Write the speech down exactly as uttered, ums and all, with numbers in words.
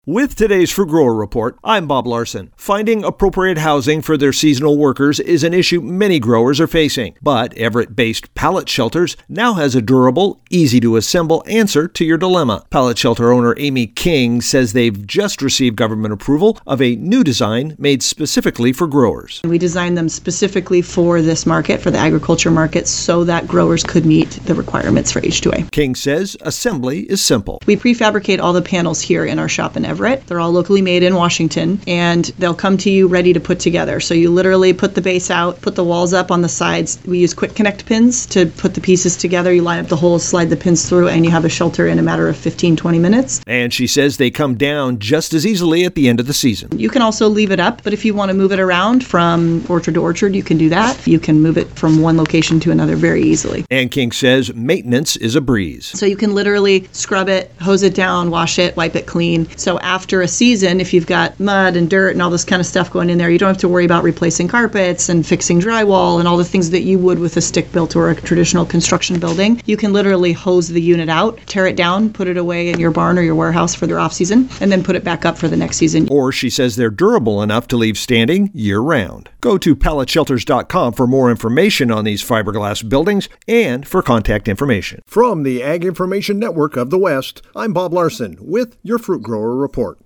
With today's Fruit Grower Report, I'm Bob Larson. Finding appropriate housing for their seasonal workers is an issue many growers are facing, but Everett-based Pallet Shelters now has a durable, easy-to-assemble answer to your dilemma. Pallet Shelter owner Amy King says they've just received government approval of a new design made specifically for growers. We designed them specifically for this market, for the agriculture market, so that growers could meet the requirements for H two A. King says assembly is simple. We prefabricate all the panels here in our shop in Everett. They're all locally made in Washington, and they'll come to you ready to put together. So you literally put the base out, put the walls up on the sides. We use quick connect pins to put the pieces together. You line up the holes, slide the pins through, and you have a shelter in a matter of fifteen, twenty minutes. And she says they come down just as easily at the end of the season. You can also leave it up, but if you want to move it around from orchard to orchard, you can do that. You can move it from one location to another very easily. And King says maintenance is a breeze. So you can literally scrub it, hose it down, wash it, wipe it clean. So after a season, if you've got mud and dirt and all this kind of stuff going in there, you don't have to worry about replacing carpets and fixing drywall and all the things that you would with a stick-built or a traditional construction building. You can literally hose the unit out, tear it down, put it away in your barn or your warehouse for their off-season, and then put it back up for the next season. Or she says they're durable enough to leave standing year-round. Go to pallet shelters dot com for more information on these fiberglass buildings and for contact information. From the Ag Information Network of the West, I'm Bob Larson with your Fruit Grower Report.